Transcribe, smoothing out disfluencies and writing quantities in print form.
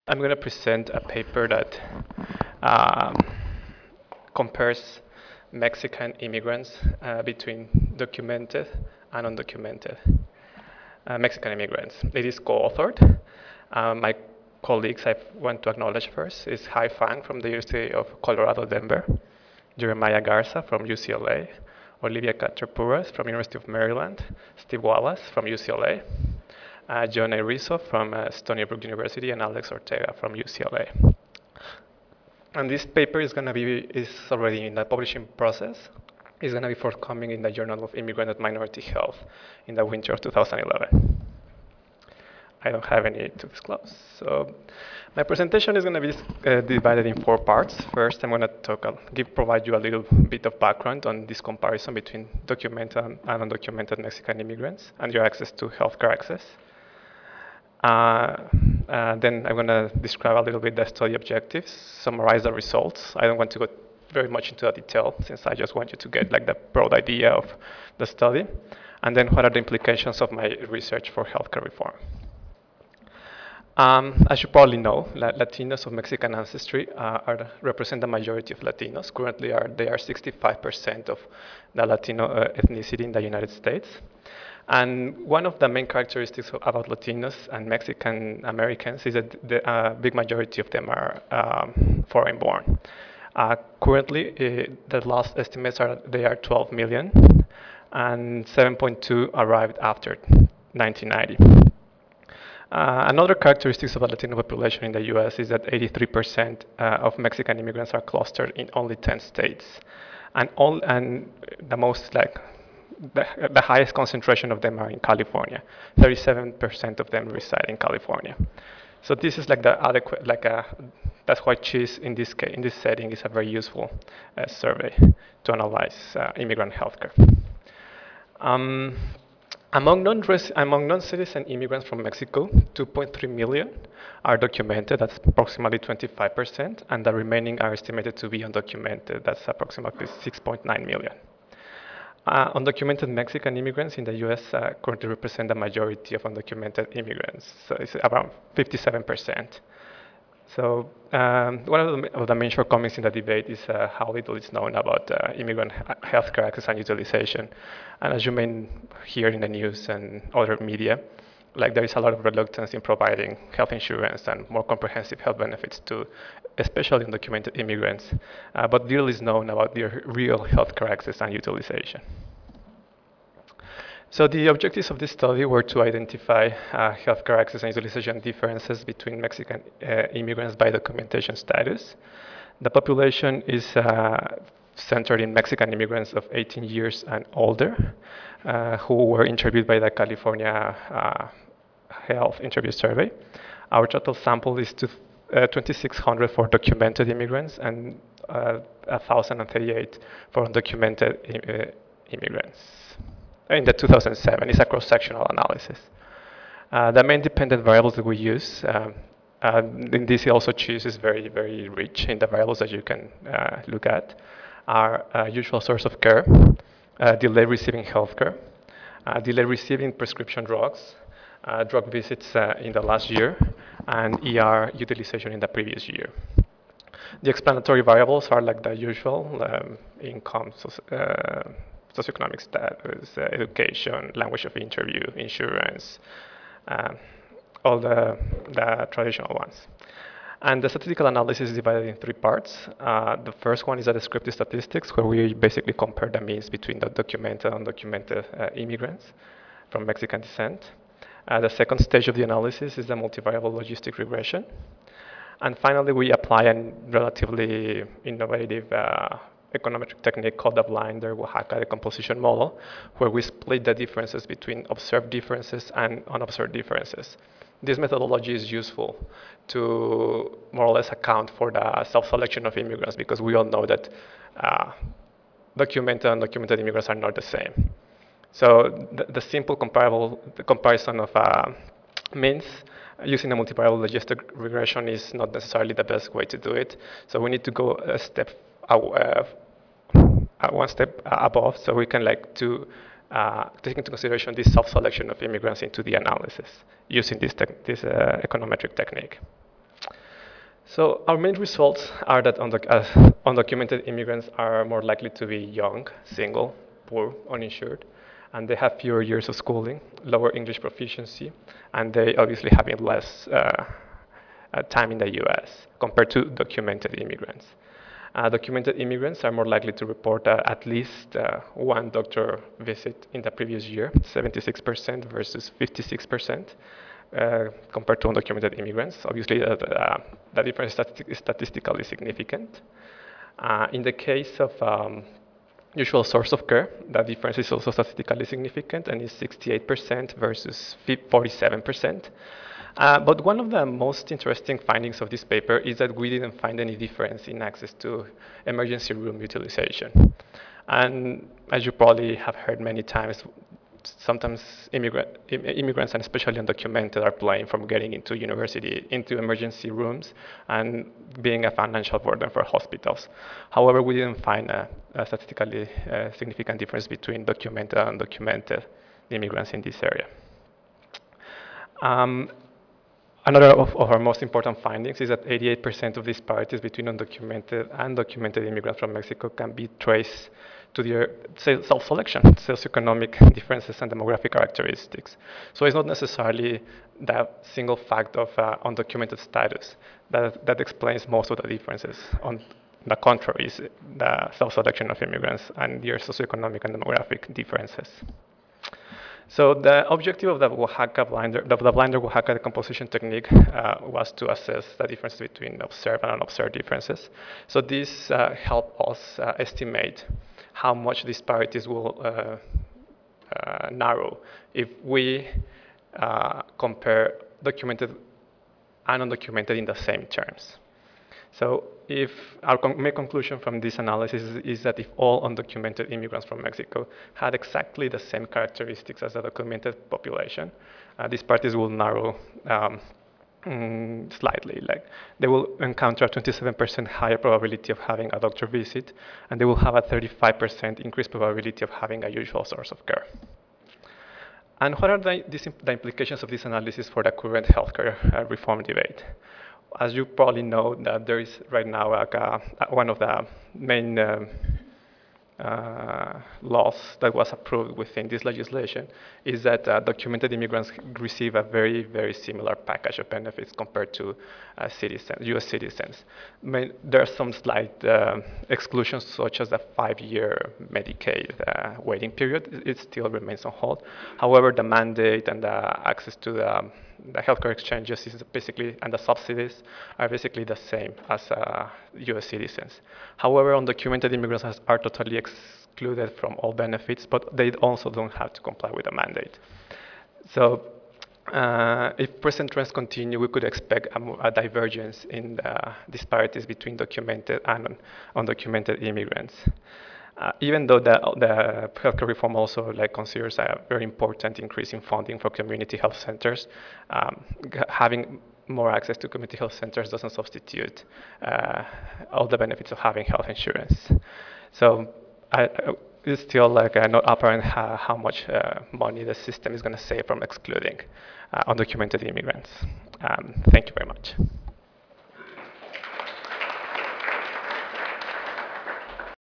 I'm going to present a paper that um, compares Mexican immigrants between documented and undocumented Mexican immigrants. It is co-authored. My colleagues I want to acknowledge first is Hai Fang from the University of Colorado, Denver, Jeremiah Garza from UCLA, Olivia Caterpuras from University of Maryland, Steve Wallace from UCLA, John Irizo from Stony Brook University, and Alex Ortega from UCLA. And this paper is already in the publishing process. It's going to be forthcoming in the Journal of Immigrant and Minority Health in the winter of 2011. I don't have any to disclose. So my presentation is going to be divided in 4 parts. First, I'm going to provide you a little bit of background on this comparison between documented and undocumented Mexican immigrants and your access to healthcare access. Then I'm going to describe a little bit the study objectives, summarize the results. I don't want to go very much into the detail since I just want you to get like the broad idea of the study. And then what are the implications of my research for healthcare reform. As you probably know, Latinos of Mexican ancestry represent the majority of Latinos. Currently, they are 65% of the Latino ethnicity in the United States. And one of the main characteristics about Latinos and Mexican Americans is that the big majority of them are foreign-born. Currently, the last estimates are they are 12 million, and 7.2 arrived after 1990. Another characteristic of the Latino population in the U.S. is that 83% of Mexican immigrants are clustered in only 10 states, and the most the highest concentration of them are in California. 37% of them reside in California. So this is like the adequate, that's why CHIS in this setting is a very useful survey to analyze immigrant healthcare. Among non-citizen immigrants from Mexico, 2.3 million are documented, that's approximately 25%, and the remaining are estimated to be undocumented, that's approximately 6.9 million. Undocumented Mexican immigrants in the US currently represent the majority of undocumented immigrants, so it's around 57%. So one of the main shortcomings in the debate is how little is known about immigrant healthcare access and utilization. And as you may hear in the news and other media, there is a lot of reluctance in providing health insurance and more comprehensive health benefits to especially undocumented immigrants. But little is known about their real healthcare access and utilization. So the objectives of this study were to identify healthcare access and utilization differences between Mexican immigrants by documentation status. The population is centered in Mexican immigrants of 18 years and older who were interviewed by the California Health Interview Survey. Our total sample is 2,600 for documented immigrants and 1,038 for undocumented immigrants. In the 2007, it's a cross-sectional analysis. The main dependent variables that we use, in this also CHIS is very, very rich in the variables that you can look at, are usual source of care, delay receiving healthcare, delay receiving prescription drugs, drug visits in the last year, and ER utilization in the previous year. The explanatory variables are like the usual, income, socioeconomic status, education, language of interview, insurance, all the traditional ones. And the statistical analysis is divided in 3 parts. The first one is the descriptive statistics, where we basically compare the means between the documented and undocumented immigrants from Mexican descent. The second stage of the analysis is the multivariable logistic regression. And finally, we apply a relatively innovative econometric technique called the Blinder Oaxaca decomposition model, where we split the differences between observed differences and unobserved differences. This methodology is useful to more or less account for the self-selection of immigrants, because we all know that documented and undocumented immigrants are not the same. So the simple comparison of means using a multivariable logistic regression is not necessarily the best way to do it. So we need to go one step above, so we can take into consideration this self-selection of immigrants into the analysis using this econometric technique. So our main results are that undocumented immigrants are more likely to be young, single, poor, uninsured, and they have fewer years of schooling, lower English proficiency, and they obviously having less time in the US compared to documented immigrants. Documented immigrants are more likely to report at least one doctor visit in the previous year, 76% versus 56%, compared to undocumented immigrants. Obviously, the difference is statistically significant. In the case of usual source of care, the difference is also statistically significant and is 68% versus 47%. But one of the most interesting findings of this paper is that we didn't find any difference in access to emergency room utilization. And as you probably have heard many times, sometimes immigrants, and especially undocumented, are playing from getting into emergency rooms and being a financial burden for hospitals. However, we didn't find a statistically significant difference between documented and undocumented immigrants in this area. Another of our most important findings is that 88% of disparities between undocumented and documented immigrants from Mexico can be traced to their self-selection, socioeconomic differences, and demographic characteristics. So it's not necessarily that single fact of undocumented status that explains most of the differences. On the contrary, is the self-selection of immigrants and their socioeconomic and demographic differences. So the objective of the Blinder Oaxaca decomposition technique was to assess the difference between observed and unobserved differences. So this helped us estimate how much disparities will narrow if we compare documented and undocumented in the same terms. So if our main conclusion from this analysis is that if all undocumented immigrants from Mexico had exactly the same characteristics as the documented population, disparities will narrow slightly. Like they will encounter a 27% higher probability of having a doctor visit, and they will have a 35% increased probability of having a usual source of care. And what are the implications of this analysis for the current healthcare reform debate? As you probably know, that there is right now one of the main laws that was approved within this legislation is that documented immigrants receive a very, very similar package of benefits compared to U.S. citizens. There are some slight exclusions, such as the 5-year Medicaid waiting period. It still remains on hold. However, the mandate and the access to the healthcare exchanges is basically, and the subsidies are basically the same as U.S. citizens. However, undocumented immigrants are totally excluded from all benefits, but they also don't have to comply with the mandate. So if present trends continue, we could expect a divergence in the disparities between documented and undocumented immigrants. Even though the healthcare reform also considers a very important increase in funding for community health centers, having more access to community health centers doesn't substitute all the benefits of having health insurance. So it's still not apparent how much money the system is going to save from excluding undocumented immigrants. Thank you very much.